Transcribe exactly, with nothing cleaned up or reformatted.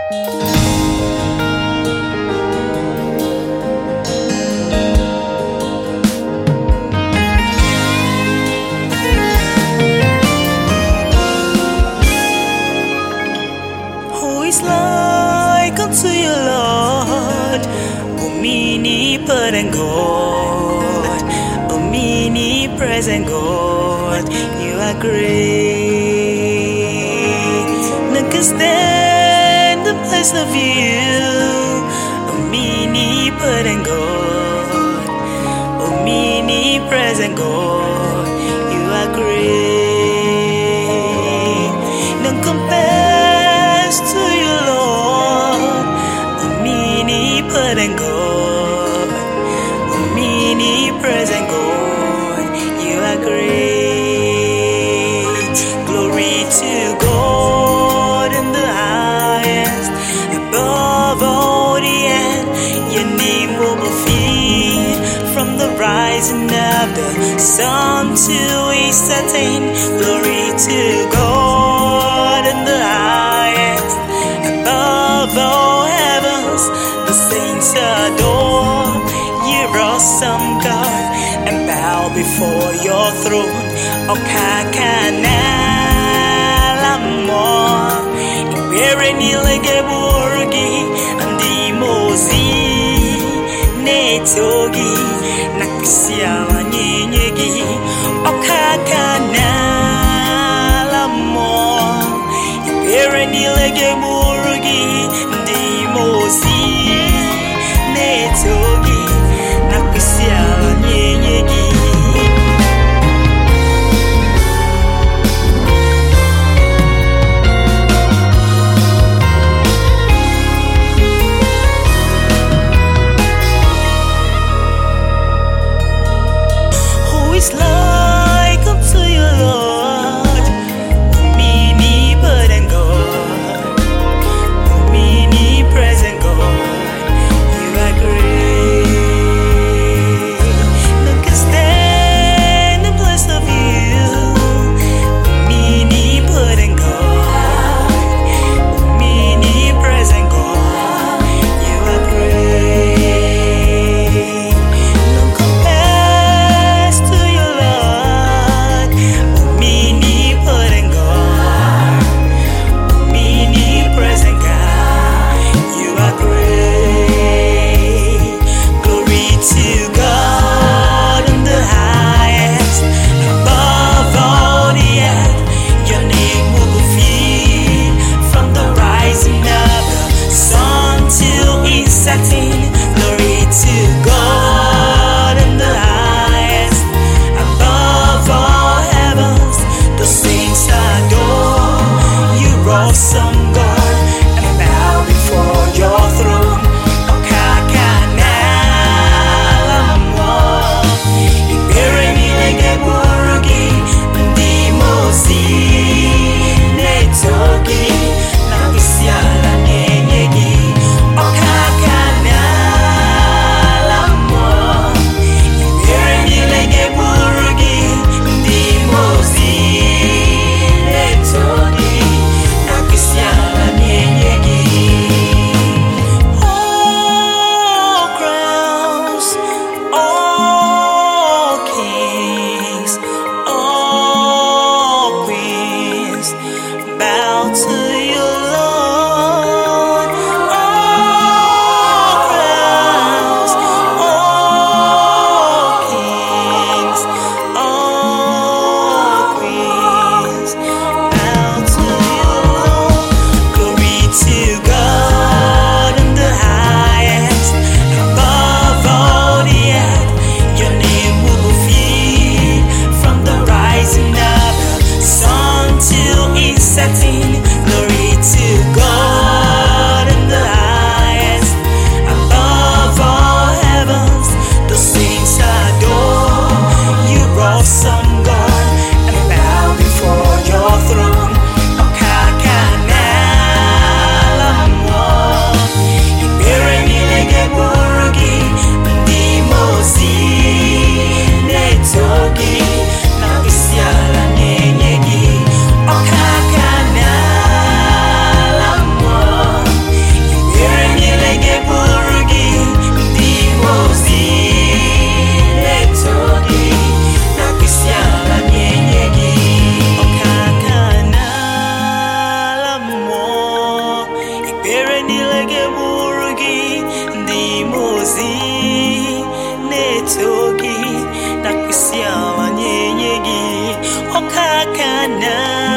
Who is like unto you, Lord? Omnipotent God, omnipresent God, you are great. None can stand the place of you, omnipotent God, omnipresent God, you are great. None compares to you, Lord, omnipotent God, omnipresent God, you are great. Glory to God in the highest, above all the earth, your name will be feared. From the rising of the sun to its setting, glory to God in the highest, above all heavens, the saints adore your awesome God and bow before your throne. Okakana lamo, ibere nilege burgi, andi mozi netogi, nakisiala nyenyegi. Okakana lamo, ibere nilege burgi, andi mozi netogi, nakisiala nyenyegi. It's like unto you, Lord, omnipotent God, omnipresent God, you are great. None can stand the place of you, omnipotent God, omnipresent God, you are great. None compares to omnipotent God, omnipresent God, you are great. Glory to God in the highest, above all the earth, your name will be feared. From the rising of the sun till its setting, glory to God in the highest, above all heavens, the saints adore your awesome God and bow before your throne. Okakana lamo, ibere nilege burgi, ndi mozi netogi, nakisiala nyenyegi. Okakana lamo, ibere nilege burgi, ndi mozi netogi, nakisiala nyenyegi. All crowns, all kings, all queens bow to you, Lord. All crowns, all kings, all queens bow to you, Lord. Glory to God in the highest, above all the earth, your name will be feared. From the rising of the sun till its setting, glory to God in the highest, above all heavens, the saints adore your awesome God and bow before your throne. Okakana lamo, ibere nilege burgi, ndi mozi netogi, nakisiala nyenyegi. Okakana ka na.